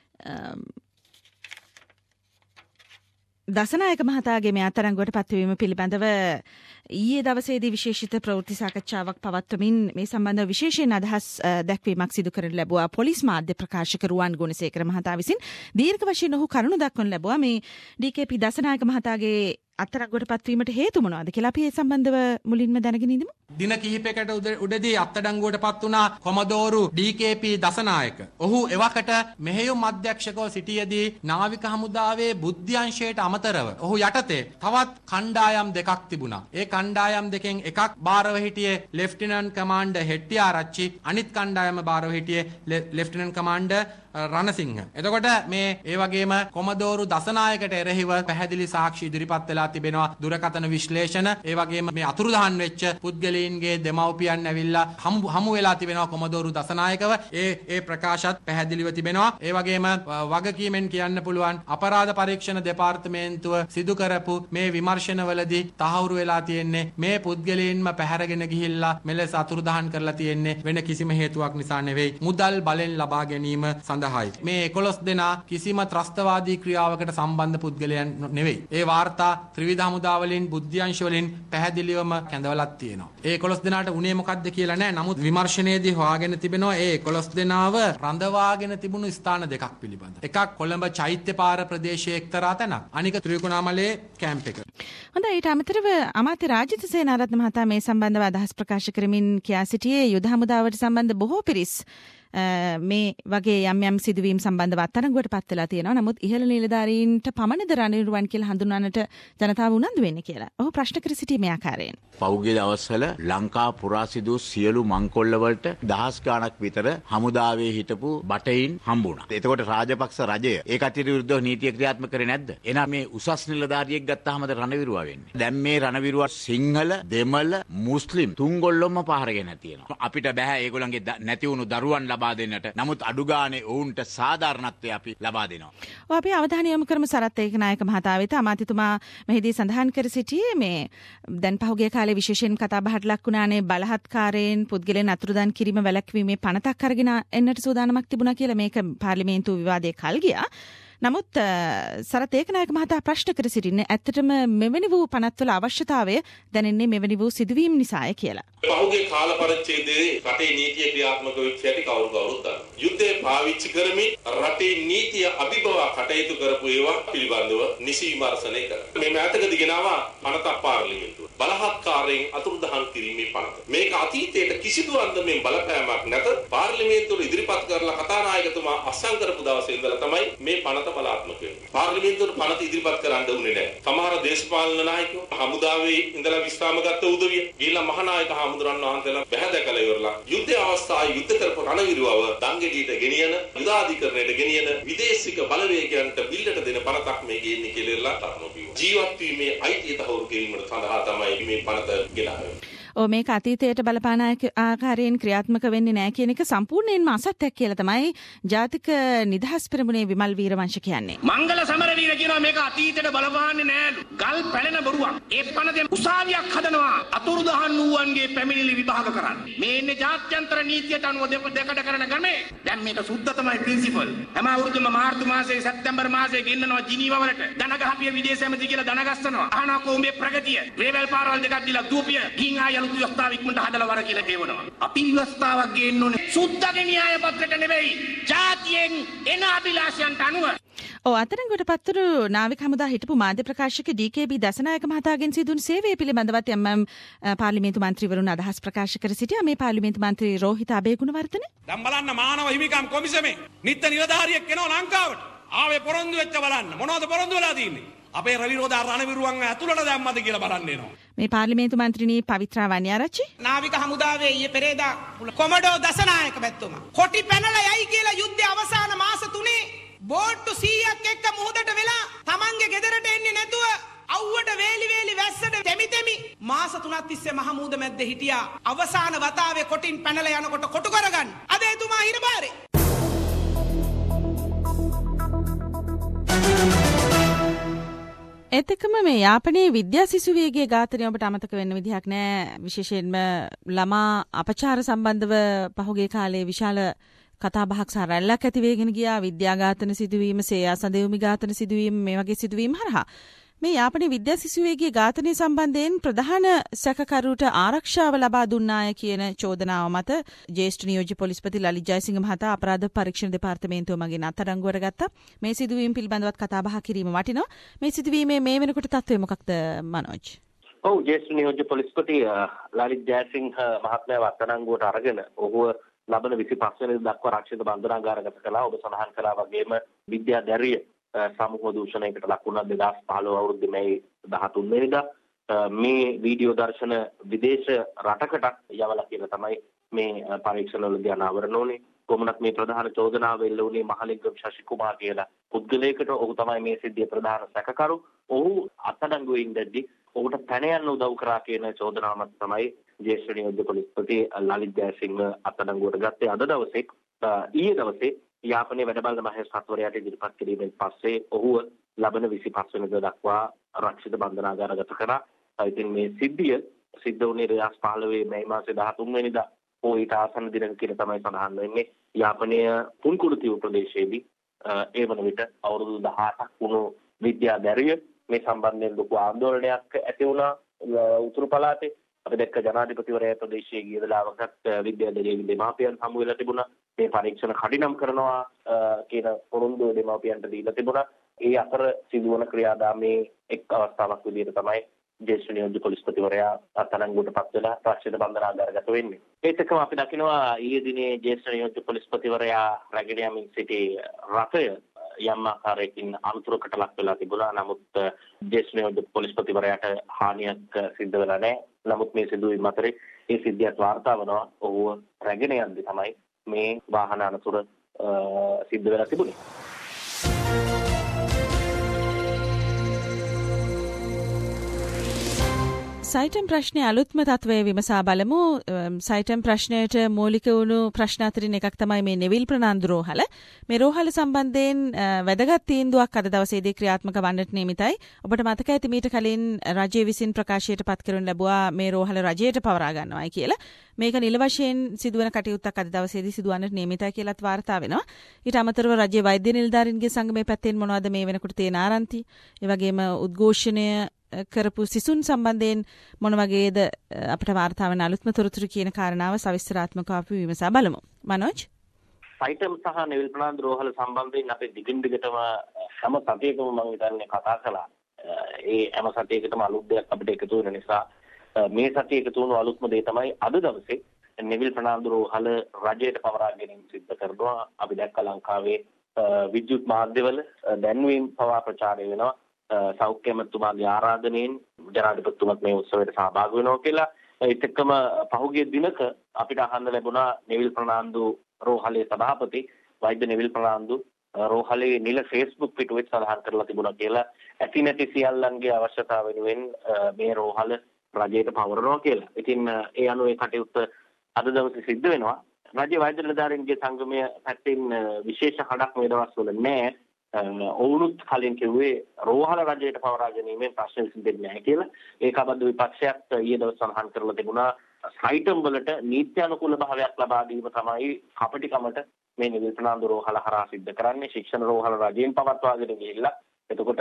දසනායක මහතාගේ මේ අත්අඩංගුවට පත්වීම පිළිබඳව ඊයේ දවසේදී විශේෂිත ප්‍රවෘත්ති සාකච්ඡාවක් පවත්වමින් මේ සම්බන්ධව විශේෂයෙන් අදහස් දැක්වීමක් සිදු කරන ලැබුවා පොලිස් මාධ්‍ය ප්‍රකාශක රුවන් ගුණසේකර මහතා විසින්. දීර්ඝ වශයෙන් ඔහු කරුණු දක්වනු ලැබුවා මේ ඩී.කේ.පී. දසනායක මහතාගේ අත්අඩංගුවට පත්වීමට හේතු මොනවද කියලා අපි ඒ සම්බන්ධව මුලින්ම දැනගෙන ඉඳමු. දින කිහිපයකට උඩදී අත්අඩංගුවට පත් වුණා කොමඩෝරු ඩී.කේ.පී. දසනායක. ඔහු එවකට මෙහෙයුම් අධ්‍යක්ෂකව සිටියේදී නාවික හමුදාවේ බුද්ධ්‍යංශයට අමතරව ඔහු යටතේ තවත් කණ්ඩායම් දෙකක් තිබුණා. ඒ කණ්ඩායම් දෙකෙන් එකක් බාරව හිටියේ ලෙෆ්ටිනන්ට් කමාන්ඩර් හෙට්ටිආරච්චි, අනිත් කණ්ඩායම බාරව හිටියේ ලෙෆ්ටිනන්ට් කමාන්ඩර් රණසිංහ. එතකොට මේ ඒ වගේම කොමඩෝරු දසනායකට එරෙහිව පැහැදිලි සාක්ෂි ඉදිරිපත් වෙලා තිබෙනවා. දුරකථන විශ්ලේෂණ, ඒ වගේම මේ අතුරුදහන් වෙච්ච පුද්ගලයන්ගේ දෙමව්පියන් ඇවිල්ලා හමු හමු වෙලා තිබෙනවා කොමඩෝරු දසනායකව. ඒ ඒ ප්‍රකාශත් පැහැදිලිව තිබෙනවා. ඒ වගේම වගකීමෙන් කියන්න පුළුවන් අපරාධ පරීක්ෂණ දෙපාර්තමේන්තුව සිදු කරපු මේ විමර්ශනවලදී තහවුරු වෙලා තියෙන්නේ මේ පුද්ගලයන්ම පැහැරගෙන ගිහිල්ලා මෙලෙස අතුරුදහන් කරලා තියෙන්නේ වෙන කිසිම හේතුවක් නිසා නෙවෙයි. මුදල් බලෙන් ලබා ගැනීම සඳහා මේ එකොළොස් දෙනා කිසිම ත්‍රස්තවාදී ක්‍රියාවකට සම්බන්ධ පුද්ගලයන් නෙවෙයි. ඒ වාර්තා ත්‍රිවිධ හමුදා වලින් බුද්ධ්‍යංශ වලින් පැහැදිලිවම කැඳවලක් තියෙනවා. ඒ එකොළොස් දෙනාට උනේ මොකද්ද කියලා නෑ. නමුත් විමර්ශනයේදී හොයාගෙන තිබෙනවා ඒ එකොළොස් දෙනාව රඳවාගෙන තිබුණු ස්ථාන දෙකක් පිළිබඳ. එකක් කොළඹ චෛත්‍ය පාර ප්‍රදේශයේ එක්තරා තැනක්. අනික ත්‍රිකුණාමලේ කැම්ප් එක. හොඳයි. ඊට අමතරව අමාත්‍ය රාජිත සේනාරත්න මහතා මේ සම්බන්ධව අදහස් ප්‍රකාශ කරමින් කියා සිටියේ යුද හමුදාවට සම්බන්ධ බොහෝ පිරිස් මේ වගේ යම් යම් සිදුවීම් සම්බන්ධව අත්අඩංගුවට පත් වෙලා තියෙනවා. නමුත් ඉහළ නිලධාරීන්ට පමණද රණවිරුවන් කියලා හඳුන්වන්නට ජනතාව උනන්දු වෙන්නේ කියලා ඔහු ප්‍රශ්න කර සිටී මේ ආකාරයෙන්. පෞද්ගලික දවස්වල ලංකා පුරා සිදු සියලු මංකොල්ල වලට දහස් ගාණක් විතර හමුදාවේ හිටපු බටයින් හම්බුණා. එතකොට රාජපක්ෂ රජය ඒ කටයුතු විරුද්ධව නීතිය ක්‍රියාත්මක කරේ නැද්ද? එහෙනම් මේ උසස් නිලධාරියෙක් ගත්තාමද රණවිරුවා වෙන්නේ. දැන් මේ රණවිරුවා සිංහල, දෙමළ, මුස්ලිම් තුන් ගොල්ලොම පහරගෙන තියෙනවා. අපිට බෑ ඒගොල්ලන්ගේ නැති වුණු දරුවන් ලබා ලබා දෙන්නට. නමුත් අඩු ගානේ ඔවුන්ට සාධාරණත්වය අපි ලබා දෙනවා. ඔව් අපි අවධානය යොමු කරමු සරත් ඒකනායක මහතා වෙත. අමාත්‍යතුමා මෙහිදී සඳහන් කර සිටියේ මේ දැන් පහුගිය කාලේ විශේෂයෙන් කතා බහට ලක් වුණානේ බලහත්කාරයෙන් පුද්ගලයන් අතුරුදන් කිරීම වැළැක්වීමේ පනතක් අරගෙන එන්නට සූදානමක් තිබුණා කියලා. මේක පාර්ලිමේන්තු විවාදයේ කල් ගියා. නමුත් සරත් ඒකනායක මහතා ප්‍රශ්න කර සිටින්නේ ඇත්තටම මෙවැනි වූ පනත්වල අවශ්‍යතාවය දැනෙන්නේ මෙවැනි වූ සිදුවීම් නිසාය කියලා. පහුගිය කාල පරිච්ඡේදයේ රටේ නීතිය ක්‍රියාත්මක වෙච්ච හැටි කවුරු කවුරුත් දන්නවා. යුද්ධය පාවිච්චි කරමින් රටේ නීතිය අභිබව කටයුතු කරපු ඒවා පිළිබඳව නිසි විමර්ශනය කරා. මේ මෑතකදී ගෙනාවා පනතක් පාර්ලිමේන්තුව. බලහත්කාරයෙන් අතුරුදහන් කිරීමේ පනත. මේක අතීතයට කිසිදු අන්දමෙන් බලපෑමක් නැත පාර්ලිමේන්තුව ඉදිරිපත් කරලා කතානායකතුමා අත්සන් කරපු දවසේ ඉඳලා තමයි මේ පනත බලාත්මක වෙන්නේ. පාර්ලිමේන්තුවට පනත ඉදිරිපත් කරන්න උනේ නැහැ. සමහර දේශපාලන නායකයෝ හමුදාවේ ඉඳලා විශ්‍රාම ගත්ත උදවිය ගිහිල්ලා මහානායක හමුදුරන් වහන්සේලා බැහැ දැකලා ඉවරලා යුද්ධ අවස්ථාවේ යුද්ධ කරපු රණවිරුවව දංගෙඩියට ගෙනියන යුදාධිකරණයට ගෙනියන විදේශික බලවේගයන්ට බිල්ලට දෙන පනතක් මේ ගේන්නේ කියලා තරණෝපියෝ. ජීවත් වීමේ අයිතිය තහවුරු කිරීමට සඳහා තමයි මේ පනත ගෙනාවේ. ඔව් මේක අතීතයට බලපාන ආකාරයෙන් ක්‍රියාත්මක වෙන්නේ නැහැ කියන එක සම්පූර්ණයෙන්ම අසත්‍යක් කියලා තමයි ජාතික නිදහස් පෙරමුණේ විමල් වීරවංශ කියන්නේ. මංගල සමරවීර කියනවා මේක අතීතයට බලපාන්නේ නෑලු. ගල් පැලෙන බොරුවක්. ඒ පනතෙන් උසාවියක් හදනවා අතුරුදහන් වූවන්ගේ පැමිණිලි විභාග කරන්න. මේ ඉන්නේ ජාත්‍යන්තර නීතියට අනුව දෙකට කරන ගමේ. දැන් මේක සුද්ධ තමයි ප්‍රින්සිපල්. හැම අවුරුද්දම මාර්තු මාසයේ සැප්තැම්බර් මාසයේ ගෙන්නනවා ජිනීවා වලට. දනගහපිය විදේශ ඇමති කියලා දනගස්සනවා. අහනවා කොඹේ ප්‍රගතිය. රේවල් පාරවල් දෙකක් දීලා දුවපිය ගින් ආය ව්‍යවස්ථාව ඉක්මනට හදලා වර කියලා කියවනවා. අපි ව්‍යවස්ථාවක් ගේන්න ඕනේ. සුද්ධගේ න්‍යාය පත්‍රයට නෙවෙයි. ජාතියෙන් එන අභිලාෂයන්ට අනුව. ඔව් අතරංගොට පත්තර නාවික හමුදා හිටපු මාධ්‍ය ප්‍රකාශක ඩී.කේ.බී. දසනායක මහතාගෙන් සිදුවුණු සේවය පිළිබඳවත් යම් පාර්ලිමේන්තු මන්ත්‍රීවරුන් අදහස් ප්‍රකාශ කර සිටියා. මේ පාර්ලිමේන්තු මන්ත්‍රී රෝහිත අබේගුණවර්ධන දැන් බලන්න මානව හිමිකම් කොමිසමේ නිත්‍ය නිලධාරියෙක් එනවා ලංකාවට. ආවේ පොරොන්දු වෙච්ච බලන්න. මොනවද පොරොන්දු වෙලා තියෙන්නේ? අපේ රවිරෝධ රණවිරුවන් ඇතුළට දැම්මද කියලා බලන්න එනවා. මේ පාර්ලිමේන්තු මන්ත්‍රීනි පවිත්‍රා වන්‍යාරච්චි නාවික හමුදාවේ ඊයේ පෙරේදා කොමඩෝ දසනායක බැතිතුමා කොටි පැනලා යයි කියලා යුද්ධය අවසාන මාස තුනේ බෝට්ටු සීයක් එක්ක මුහුදට වෙලා තමන්ගේ ගෙදරට එන්නේ නැතුව අවුවට වේලි වේලි වැස්සට තෙමි තෙමි මාස තුනක් තිස්සේ මහමුද මැද්දේ හිටියා. අවසාන වතාවේ කොටින් පැනලා යනකොට කොටු කරගන්න. අද එතුමා හිරබාරේ. එතකම මේ යාපනයේ විද්‍යා සිසුවියගේ ඝාතනය ඔබට අමතක වෙන්න විදිහක් නෑ. විශේෂයෙන්ම ළමා අපචාර සම්බන්ධව පහුගිය කාලේ විශාල කතා බහක් සහ රැල්ලක් ඇති වෙගෙන ගියා. විද්‍යා ඝාතන සිදුවීම, සේයා සඳෙවුමි ඝාතන සිදුවීම මේ වගේ සිදුවීම් හරහා මේ යාපනයේ විද්‍යා සිසුවියගේ ඝාතනය සම්බන්ධයෙන් ප්‍රධාන සැකකරුට ආරක්ෂාව ලබා දුන්නාය කියන චෝදනාව මත ජ්‍යෙෂ්ඨ නියෝජ්‍ය පොලිස්පති ලලිත් ජයසිංහ මහතා අපරාධ පරීක්ෂණ දෙපාර්තමේන්තුව මගින් අත්අඩංගුවට ගත්තා. මේ සිදුවීම් පිළිබඳවත් කතා බහ කිරීම වටිනවා. මේ සිදුවීමේ මේ වෙනකොට තත්ත්වය මොකක්ද මනෝජ්? ඔව් ජ්‍යෙෂ්ඨ නියෝජ්‍ය පොලිස්පති ලලිත් ජයසිංහ මහත්මයාව අත්අඩංගුවට අරගෙන ඔහුව ලබන විසිපහ වෙනිදා දක්වා ආරක්ෂිත බන්ධනාගාරගත කළා. ඔබ සඳහන් කළා වගේම විද්‍යාදැරිය සමූහ දූෂණයකට ලක් වුණා දෙදාස් පහළොව අවුරුද්දේ මේ දහතුන් වෙනිදා. මේ වීඩියෝ දර්ශන විදේශ රටකට යවලා කියලා තමයි මේ පරීක්ෂණවලදී අනාවරණ වුණේ. කොමුණක් මේ ප්‍රධාන චෝදනාව එල්ල වුණේ මහලිංගම් ශශි කුමාර් කියලා පුද්ගලයෙකුට. ඔහු තමයි මේ සිද්ධියේ ප්‍රධාන සැකකරු. ඔහු අත්අඩංගුවේ ඉඳද්දී ඔහුට පැන යන්න උදව් කරා කියන චෝදනාව මත තමයි ජ්‍යෙෂ්ඨ නියෝජ්‍ය පොලිස්පති ලලිත් ජයසිංහ අත්අඩංගුවට ගත්තේ. අද දවසේ ඊයේ දවසේ යාපනයේ වැඩ බලන මහේස්ත්‍රාත්වරයාට ඉදිරිපත් කිරීමෙන් පස්සේ ඔහුව ලබන විසිපහ වෙනිදා දක්වා ආරක්ෂිත බන්ධනාගාරගත කරා. ඉතින් මේ සිද්ධිය සිද්ධ වුණේ දෙදාස් පහළොව මේ මාසේ දහතුන් වෙනිදා ඊට ආසන්න දිනක කියලා තමයි සඳහන් වෙන්නේ. යාපනයේ පුන්කුළුතිව ප්‍රදේශයේදී ඒ වන විට අවුරුදු දහඅටක් වුණු විද්‍යාදැරිය මේ සම්බන්ධයෙන් ලොකු ආందోලනයක් ඇති වුණා උතුරු පළාතේ. අපි දැක්ක ජනාධිපතිවරයා ප්‍රදේශයේ ගිය වෙලාවකත් විද්‍යාදැරියේ දෙමාපියන් හමු වෙලා තිබුණා. මේ පරීක්ෂණ කඩිනම් කරනවා කියන පොරොන්දුව දෙමාපියන්ට දීලා තිබුණා. ඒ අතර සිදුවන ක්‍රියාදාමයේ එක් අවස්ථාවක් විදිහට තමයි ජ්‍යෙෂ්ඨ නියෝජ්‍ය පොලිස්පතිවරයා අත්අඩංගුවට පත් වෙලා රාජ්‍ය බන්ධනාගාරගත වෙන්නේ. ඒත් එක්කම අපි දකිනවා ඊයේ දිනේ ජ්‍යෙෂ්ඨ නියෝජ්‍ය පොලිස්පතිවරයා රැගෙන යමින් සිටි රථය යම් ආකාරයකින් අනුතරකට ලක් වෙලා තිබුණා. නමුත් ජ්‍යෙෂ්ඨ නියෝජ්‍ය පොලිස්පතිවරයාට හානියක් සිද්ධ වෙලා නැහැ. නමුත් මේ සිදුවීම් අතරේ ඒ සිද්ධියත් වාර්තා වෙනවා. ඔහුව රැගෙන යද්දී තමයි මේ වාහන අනතුර සිද්ධ වෙලා තිබුණේ. සයිටම් ප්‍රශ්නය අලුත්ම තත්වය විමසා බලමු. සයිටම් ප්‍රශ්නයට මූලික වුණු ප්‍රශ්න අතරින් එකක් තමයි මේ නෙවිල් ප්‍රනාන්දු රෝහල. මේ රෝහල සම්බන්ධයෙන් වැදගත් තීන්දුවක් අද දවසේදී ක්‍රියාත්මක වන්නට නියමිතයි. ඔබට මතක ඇති මීට කලින් රජය විසින් ප්‍රකාශයට පත් කරනු ලැබුවා මේ රෝහල රජයට පවරා ගන්නවායි කියලා. මේක නිල වශයෙන් සිදුවන කටයුත්තක් අද දවසේදී සිදුවන්නට නියමිතයි කියලාත් වාර්තා වෙනවා. ඊට අමතරව රජයේ වෛද්‍ය නිලධාරීන්ගේ සංගමේ පැත්තෙන් මොනවද මේ වෙනකොට තියෙන ආරංචි? ඒ වගේම උද්ඝෝෂණය කරපු සිසුන් සම්බන්ධයෙන් මොන වගේද අපිට වාර්තා වෙන අලුත්ම තොරතුරු කියන කාරණාව සවිස්තරාත්මකව අපි විමසා බලමු. මනෝජ්, සයිටම් සහ නෙවිල් ප්‍රනාන්දු රෝහල සම්බන්ධයෙන් අපි දිගින් දිගටම හැම සතියකම මම හිතන්නේ කතා කළා. ඒ හැම සතියකටම අලුත් දෙයක් අපිට එකතු වෙන නිසා මේ සතිය එකතු වුණු අලුත්ම දේ තමයි අද දවසේ නෙවිල් ප්‍රනාන්දු රෝහල රජයට පවරා ගැනීම සිද්ධ කරනවා. අපි දැක්ක ලංකාවේ විද්‍යුත් මාධ්‍යවල දැන්වීම් පවා ප්‍රචාරය වෙනවා. සෞඛ්‍ය ඇමතුමාගේ ආරාධනයෙන් ජනාධිපතිතුමත් මේ උත්සවයට සහභාගී වෙනවා කියලා. ඒත් එක්කම පහුගිය දිනක අපිට අහන්න ලැබුණා නෙවිල් ප්‍රනාන්දු රෝහලේ සභාපති වෛද්‍ය නෙවිල් ප්‍රනාන්දු රෝහලේ නිල ෆේස්බුක් පිටුවේ සඳහන් කරලා තිබුණා කියලා ඇති නැති සියල්ලන්ගේ අවශ්‍යතාව වෙනුවෙන් මේ රෝහල රජයට පවරනවා කියලා. ඉතින් ඒ අනුව ඒ කටයුත්ත අද දවසේ සිද්ධ වෙනවා. රාජ්‍ය වෛද්‍ය නිලධාරීන්ගේ සංගමය පැත්තෙන් විශේෂ හඩක් මේ දවස්වල නැහැ. ඔවුනුත් කලින් කිව්වේ රෝහල රජයට පවරා ගැනීමෙන් ප්‍රශ්න විසඳෙන්නේ නැහැ කියලා. ඒකබද්ධ විපක්ෂයක් ඊයේ දවස් සඳහන් කරලා තිබුණා සයිටම් වලට නීත්‍යානුකූල භාවයක් ලබා දීම තමයි කපටිකමට මේ නෙවිල් ප්‍රනාන්දු රෝහල හරහා සිද්ධ කරන්නේ. ශික්ෂණ රෝහල රජයෙන් පවත්වාගෙන ගිහිල්ලා එතකොට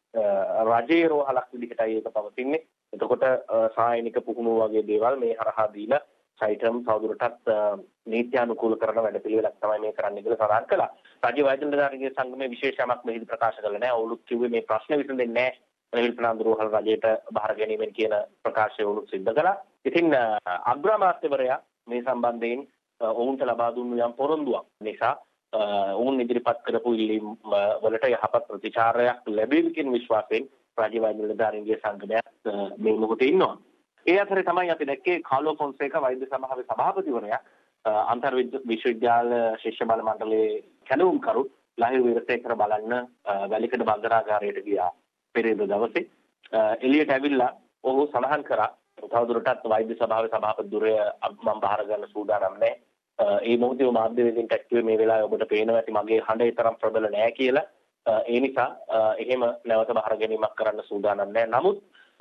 රජයේ රෝහලක් විදිහටයි ඒක පවතින්නේ. එතකොට සායනික පුහුණුව වගේ දේවල් මේ හරහා දීලා සයිටම් තවදුරටත් නීත්‍යානුකූල කරන වැඩපිළිවෙලක් තමයි මේ කරන්නේ කියලා සඳහන් කළා. රාජ්‍ය වෛද්‍ය නිලධාරීන්ගේ සංගමයේ විශේෂයක් මෙහිදී ප්‍රකාශ කළා නෑ. ඔවුනුත් කිව්වේ මේ ප්‍රශ්න විසඳෙන්නේ නෑ. නෙවිල් ප්‍රනාන්දු රෝහල රජයට බාර ගැනීමෙන් කියන ප්‍රකාශය වුණු සිද්ධ කළා. ඉතින් අග්‍රාමාත්‍යවරයා මේ සම්බන්ධයෙන් ඔවුන්ට ලබා දුන්නු යම් පොරොන්දුවක් නිසා ඔවුන් ඉදිරිපත් කරපු ඉල්ලීම් වලට යහපත් ප්‍රතිචාරයක් ලැබෙවි කියන විශ්වාසයෙන් රාජ්‍ය වෛද්‍ය නිලධාරීන්ගේ සංගමයක් මේ මොහොතේ ඉන්නවා. ඒ අතරේ තමයි අපි දැක්කේ කාලෝ ෆොන්සේකා වෛද්‍ය සභාවේ සභාපතිවරයා අන්තර් විශ්වවිද්‍යාල ශිෂ්‍ය බල මණ්ඩලයේ කැලවුම්කරු ලහිරු වීරසේකර බලන්න වැලිකඩ බන්දරාගාරයට ගියා පෙරේද දවසේ. එළියට ඇවිල්ලා ඔහු සඳහන් කරා තවදුරටත් වෛද්‍ය සභාවේ සභාපති ධුරය මම බාර ගන්න සූදානම් නැහැ. ඒ මොහොතේ මාධ්‍යවේදීන්ට ඇක්ටිව් මේ වෙලාවේ ඔබට පේනවා ඇති මගේ හඬ ඒ තරම් ප්‍රබල නැහැ කියලා. ඒ නිසා එහෙම නැවත බාර ගැනීමක් කරන්න සූදානම් නැහැ. නමුත්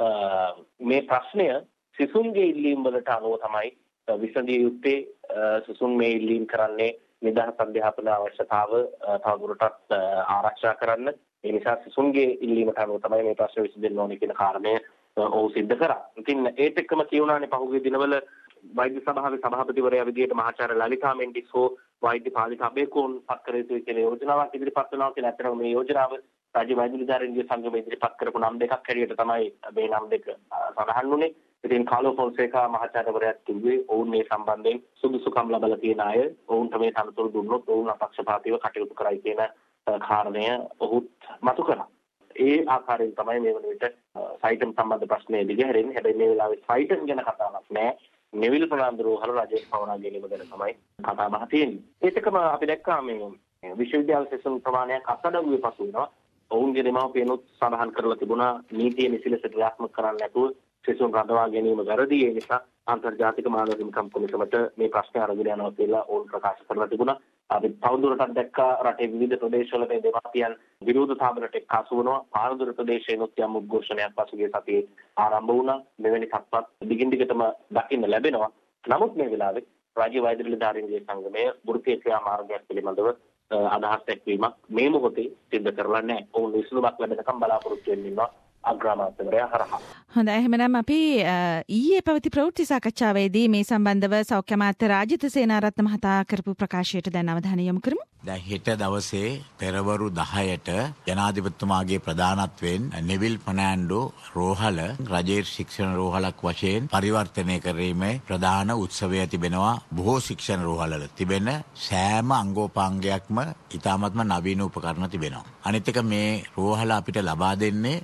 මේ ප්‍රශ්නය සිසුන්ගේ ඉල්ලීම් වලට අනුව තමයි විසඳිය යුත්තේ. සිසුන් මේ ඉල්ලීම් කරන්නේ නිදහස් අධ්‍යාපන අවශ්‍යතාව තවදුරටත් ආරක්ෂා කරන්න. ඒ නිසා සිසුන්ගේ ඉල්ලීමට අනුව තමයි මේ ප්‍රශ්න විසඳෙන්න ඕනේ කියන කාරණය ඔහු සිද්ධ කරා. ඉතින් ඒත් එක්කම කියුණානේ පහුගිය දිනවල වෛද්‍ය සභාවේ සභාපතිවරයා විදියට මහාචාර්ය ලලිතා මෙන්ඩිස් හෝ වෛද්‍ය පාලිකා අබේකෝන් පත් කර යුතුයි කියලා යෝජනාවක් ඉදිරිපත් වෙනවා කියලා. අතරම මේ යෝජනාව රාජ්‍ය වෛද්‍ය නිලධාරීන්ගේ සංගමය ඉදිරිපත් කරපු නම් දෙකක් හැටියට තමයි මේ නම් දෙක සඳහන් වුණේ. ඉතින් කාලෝ ෆොන්සේකා මහාචාර්යවරයා කිව්වේ ඔවුන් මේ සම්බන්ධයෙන් සුදුසුකම් ලබලා තියෙන අය ඔවුන්ට මේ තනතුරු දුන්නොත් ඔවුන් අපක්ෂපාතීව කටයුතු කරයි කියන කාරණය ඔහුත් මතු කළා. ඒ ආකාරයෙන් තමයි මේ වන විට සයිටම් සම්බන්ධ ප්‍රශ්නේ දිගහැරෙන්නේ. හැබැයි මේ වෙලාවේ සයිටම් ගැන කතාවක් නෑ. නෙවිල් ප්‍රනාන්දු රෝහල රජයේ පවරා ගැනීම ගැන තමයි කතා බහ තියෙන්නේ. ඒකම අපි දැක්කා මේ විශ්වවිද්‍යාල සෙසුන් ප්‍රමාණයක් අත්අඩංගුවේ පසු වෙනවා. ඔවුන්ගේ දෙමාපියනුත් සඳහන් කරලා තිබුණා නීතිය නිසිලෙස ක්‍රියාත්මක කරන්න නැතුව සෙසුන් රඳවා ගැනීම වැරදි. ඒ නිසා අන්තර්ජාතික මානව හිමිකම් කොමිසමට මේ ප්‍රශ්නය අරගෙන යනවා කියලා ඔවුන් ප්‍රකාශ කරලා තිබුණා. අපි තවදුරටත් දැක්කා රටේ විවිධ ප්‍රදේශවල මේ දෙමාපියන් විරෝධතාවලට එක්කාසු වෙනවා. පාරදුර ප්‍රදේශයේනොත් යම් උද්ඝෝෂණයක් පසුගිය සතියේ ආරම්භ වුණා. මෙවැනි තත්ත්වත් දිගින් දිගටම දකින්න ලැබෙනවා. නමුත් මේ වෙලාවේ රාජ්‍ය වෛද්‍ය නිලධාරීන්ගේ සංගමය වෘත්තීය ක්‍රියාමාර්ගයක් පිළිබඳව අදහස් දැක්වීමක් මේ මොහොතේ සිද්ධ කරලා නැහැ. ඔවුන් විසඳුමක් ලැබෙනකම් බලාපොරොත්තු වෙන්න ඉන්නවා අග්‍රාමාත්‍යවරයා හරහා. හොඳයි, එහෙමනම් අපි ඊයේ පැවති ප්‍රවෘත්ති සාකච්ඡාවේදී මේ සම්බන්ධව සෞඛ්‍ය අමාත්‍ය රාජිත සේනාරත්න මහතා කරපු ප්‍රකාශයට දැන් අවධානය යොමු කරමු. දැන් හෙට දවසේ පෙරවරු දහයට ජනාධිපතිතුමාගේ ප්‍රධානත්වයෙන් නෙවිල් ප්‍රනාන්දු රෝහල රජයේ ශික්ෂණ රෝහලක් වශයෙන් පරිවර්තනය කිරීමේ ප්‍රධාන උත්සවය තිබෙනවා. බොහෝ ශික්ෂණ රෝහලවල තිබෙන සෑම අංගෝපාංගයක්ම ඉතාමත්ම නවීන උපකරණ තිබෙනවා. අනිත් එක මේ රෝහල අපිට ලබා දෙන්නේ ඒකට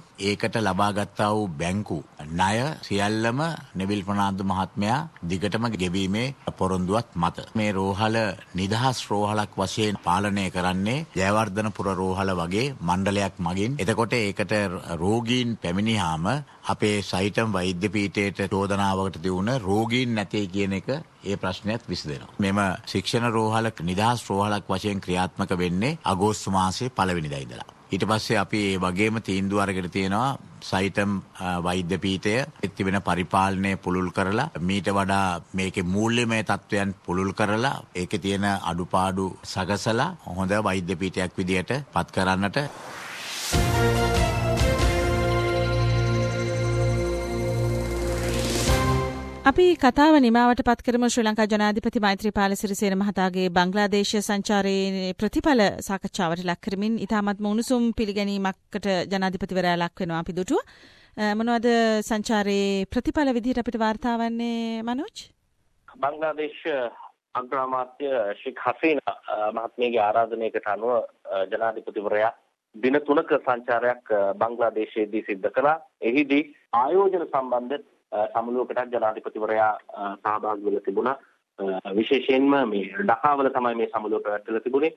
ඒකට ලබාගත්තා වූ බැංකු ණය සියල්ලම නෙවිල් ප්‍රනාන්දු මහත්මයා දිගටම ගෙවීමේ පොරොන්දුවක් මත මේ රෝහල නිදහස් රෝහලක් වශයෙන් පාලනය කරන්නේ ජයවර්ධනපුර රෝහල වගේ මණ්ඩලයක් මගින්. එතකොට ඒකට රෝගීන් පැමිණියාම අපේ සයිටම් වෛද්‍ය පීඨයට චෝදනාවකට තියුණ රෝගීන් නැtei කියන එක ඒ ප්‍රශ්නයත් විසඳෙනවා. මෙම ශික්ෂණ රෝහල නිදහස් රෝහලක් වශයෙන් ක්‍රියාත්මක වෙන්නේ අගෝස්තු මාසයේ පළවෙනිදා ඉඳලා. ඊට පස්සේ අපි ඒ වගේම තීන්දුව අරගෙන තියෙනවා සයිටම් වෛද්‍ය පීඨය තිබෙන පරිපාලනය පුළුල් කරලා මීට වඩා මේකේ මූල්‍යමය තත්වයන් පුළුල් කරලා ඒකේ තියෙන අඩුපාඩු සකසලා හොඳ වෛද්‍ය පීඨයක් විදියට පත් කරන්නට. අපි කතාව නිමාවට පත් කරමු ශ්‍රී ලංකා ජනාධිපති මෛත්‍රීපාල සිරිසේන මහතාගේ බංග්ලාදේශ සංචාරයේ ප්‍රතිඵල සාකච්ඡාවට ලක් කරමින් ඉතාමත් උණුසුම් පිළිගැනීමකට ජනාධිපතිවරයා ලක් වෙනවා අපි දුටුව. මොනවද සංචාරයේ ප්‍රතිඵල විදිහට අපිට වාර්තා වන්නේ මනෝජ්? බංග්ලාදේශ අග්‍රාමාත්‍ය ෂේක් හසීනා මහත්මියගේ ආරාධනයකට අනුව ජනාධිපතිවරයා දින තුනක සංචාරයක් බංග්ලාදේශයේදී සිදු කළා. එහිදී ආයෝජන සම්බන්ධ සමුළුවකට ජනාධිපතිවරයා සහභාගී වෙලා තිබුණා. විශේෂයෙන්ම මේ ඩකාවල තමයි මේ සමුළුව පැවැත්වලා තිබුණේ.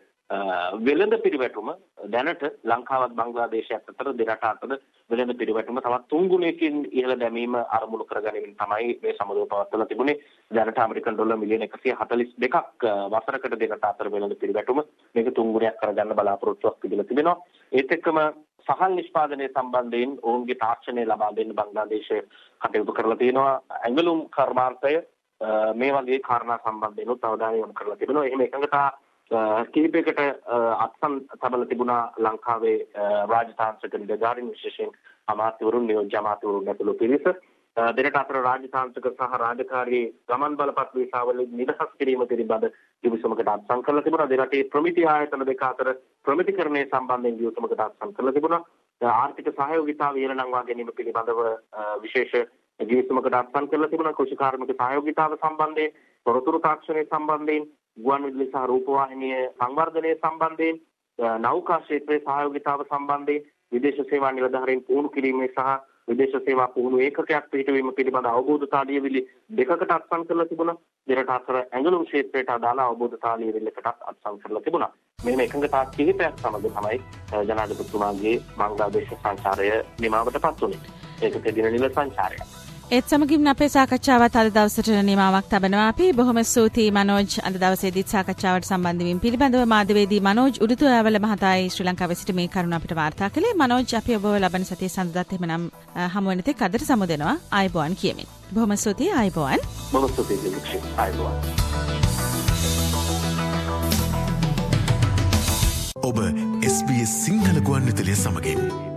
වෙළඳ පිරිවැටුම දැනට ලංකාවත් බංග්ලාදේශයත් අතර දෙරට අතර වෙළඳ පිරිවැටුම තවත් තුන් ගුණයකින් ඉහළ දැමීම අරමුණු කරගැනීමෙන් තමයි මේ සමුළුව පවත්වලා තිබුණේ. දැනට ඇමරිකන් ඩොලර් මිලියන එකසිය හතළිස් දෙකක් වසරකට දෙකට අතර වෙළඳ පිරිවැටුම මේක තුන් ගුණයක් කරගන්න බලාපොරොත්තුවක් තිබිලා තිබෙනවා. ඒත් එක්කම සහල් නිෂ්පාදනය සම්බන්ධයෙන් ඔවුන්ගේ තාක්ෂණය ලබා දෙන්න බංග්ලාදේශය කටයුතු කරලා තියෙනවා. ඇඟලුම් කර්මාන්තය මේ වගේ කාරණා සම්බන්ධයෙන් අවධානය යොමු කරලා තිබෙනවා. එහෙම එකඟතා කිහිපයකට අත්සන් තබලා තිබුණා ලංකාවේ රාජතාන්ත්‍රික නිලධාරීන් විශේෂයෙන් අමාත්‍යවරුන් නියෝජ්‍ය අමාත්‍යවරුන් ඇතුළු පිරිස. දෙරට අතර රාජතාන්ත්‍රික සහ රාජකාරී ගමන් බලපත් වීසාවල නිදහස් කිරීම පිළිබඳ කිවිසුමකට අත්සන් කරලා තිබුණා. දෙරටේ ප්‍රමිති ආයතන දෙක අතර ප්‍රමිතිකරණය සම්බන්ධයෙන් කිවිසුමකට අත්සන් කරලා තිබුණා. ආර්ථික සහයෝගිතාව ඉහළනවා ගැනීම පිළිබඳව විශේෂ කිවිසුමකට අත්සන් කරලා තිබුණා. කෘෂි කාර්මික සහයෝගිතාව සම්බන්ධයෙන්, තොරතුරු තාක්ෂණය සම්බන්ධයෙන්, ගුවන් විදුලි සහ රූපවාහිනිය සංවර්ධනය සම්බන්ධයෙන්, නෞකා ක්ෂේත්‍රයේ සහයෝගිතාව සම්බන්ධයෙන්, විදේශ සේවා නිලධාරීන් පුහුණු කිරීමේ සහ විදේශ සේවා පුහුණු ඒකකයක් පිහිටවීම පිළිබඳ අවබෝධතා ලියවිලි දෙකකට අත්සන් කරලා තිබුණා. දෙරට අතර ඇඟලුම් ක්ෂේත්‍රයට අදාළ අවබෝධතා ලියවිල්ලකට අත්සන් කරලා තිබුණා. මෙන්න එකඟතා කිහිපයක් සමග තමයි ජනාධිපතිතුමාගේ බංග්ලාදේශ සංචාරය නිමාවටපත් වුණේ. ඒකත් දින නිල සංචාරය. ඒත් සමගින් අපේ සාකච්ඡාවත් අද දවසට නිමාවක් තබනවා. අපි බොහොම ස්තුතියි මනෝජ් අද දවසේදීත් සාකච්ඡාවට සම්බන්ධ වීම පිළිබඳව මාධ්‍යවේදී මනෝජ් උඩුතුයාවල මහතායි ශ්‍රී ලංකාවේ සිට මේ කරුණ අපිට වාර්තා කළේ. මනෝජ් අපි ඔබව ලබන සතියේ සඳුදාත් එහෙමනම් හමු වෙන තෙක් අදට සමු දෙනවා. ආයුබෝවන් කියමින්. බොහොම ස්තුතියි ආයුබෝවන්. බොහොම ස්තුතියි දිලක්ෂි. ආයුබෝවන්. ඔබ එස් බී එස් සිංහල ගුවන්විදුලිය සමගින්